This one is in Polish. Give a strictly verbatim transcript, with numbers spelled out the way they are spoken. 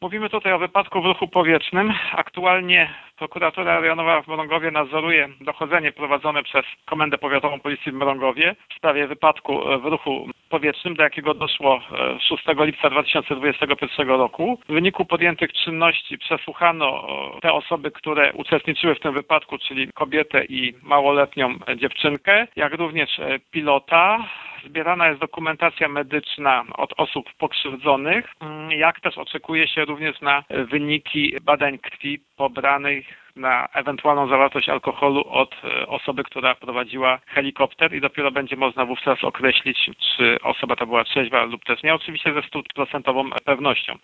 Mówimy tutaj o wypadku w ruchu powietrznym. Aktualnie prokuratura rejonowa w Mrągowie nadzoruje dochodzenie prowadzone przez Komendę Powiatową Policji w Mrągowie w sprawie wypadku w ruchu powietrznym, do jakiego doszło szóstego lipca dwa tysiące dwudziestego pierwszego roku. W wyniku podjętych czynności przesłuchano te osoby, które uczestniczyły w tym wypadku, czyli kobietę i małoletnią dziewczynkę, jak również pilota. Zbierana jest dokumentacja medyczna od osób pokrzywdzonych, jak też oczekuje się również na wyniki badań krwi pobranych na ewentualną zawartość alkoholu od osoby, która prowadziła helikopter i dopiero będzie można wówczas określić, czy osoba ta była trzeźwa lub też nie, oczywiście ze stuprocentową pewnością.